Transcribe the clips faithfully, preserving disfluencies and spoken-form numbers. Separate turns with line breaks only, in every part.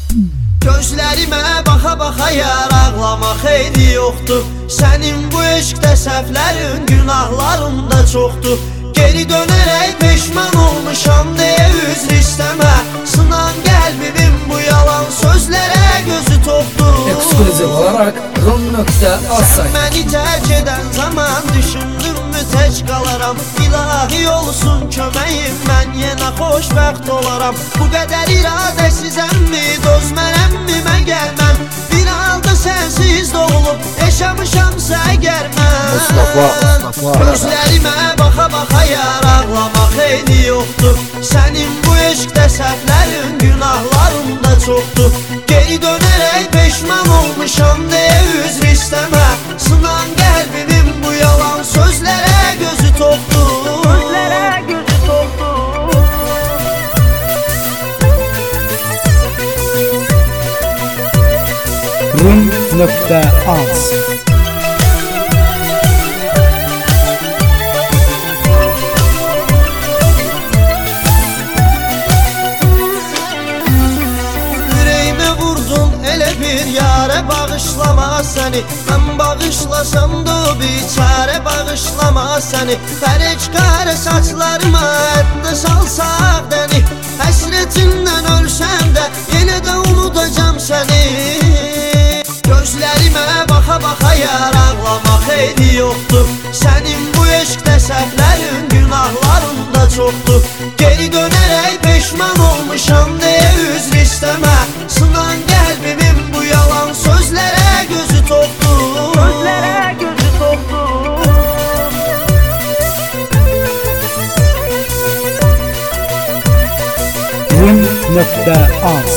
Gözlərimə baxa-baxa yar ağlamaq xeyri yoxdur. Sənin bu eşqdə səhvlərin, günahların da çoxdur. Geri dönərək peşman olmuşam deyə üzr istəmə. Sınan qəlbimin bu yalan sözlərə gözü toxdur.
Ekskluziv olaraq rum nöqtə az
Sən məni tərk edən zaman düşündümmü tək qalaram. İlahi olsun köməyim, mən yenə xoşbəxt olaram. Bu qədər iradəsizəmmi, dözmərəmmi mən gəlməm. Bir halda sənsiz doğulub yaşamışamsa əgər mən.
Mustafa, Mustafa
Gözlərimə baxa-baxa yar ağlamaq xeyri yoxdur. Sənin bu eşqdə səhvlərin, günahların da çoxdur. Geri dönərək peşman olmuşam deyə üzr istəmə. Sınan qəlbimin bu yalan sözlərə gözü toxdur. Sözlərə gözü toxdur.
rum nöqtə az.
Bir yara bağışlama səni, mən bağışlasam da o biçare bağışlama səni. Fərəçqarə saçlarıma ətdə salsaq dəni, həsrətindən ölsəm də yenə də unudacam səni. Gözlərimə baxa-baxa yar ağlamaq xeyri yoxdur. Sənin bu eşqdə səhvlərin, günahların da çoxdur. Geri dönərək peşman olmuşam deyə üzr istəmə. Sınan qəlbimin bu yalan sözlərə gözü toxdur. Sözlərə gözü toxdur.
rum nöqtə az.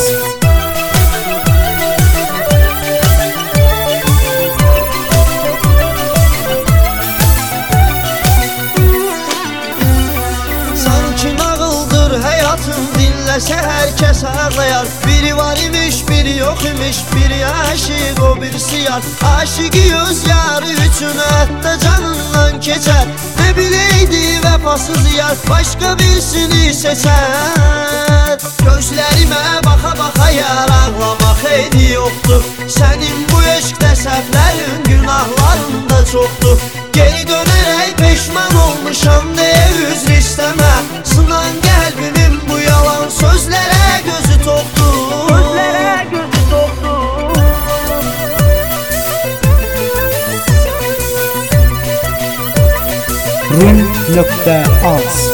Sanki nağıldır həyatım, dinləsə hər kəs ağlayar. Biri var imiş, biri yox imiş, biri aşiq, o birisi yar. Aşiqi öz yarı üçün hətta canından keçər. Nə biləydi vəfasız yar, başqa birisini seçər. Gözlərimə baxa-baxa yar ağlamaq xeyri yoxdur. Sənin bu eşqdə səhvlərin, günahların da çoxdur. Geri dönərək peşman olmuşam deyə üzr istəmə. Sınan qəlbimin bu yalan sözlərə gözü toxdur. Sözlərə gözü toxdur.
rum nöqtə az.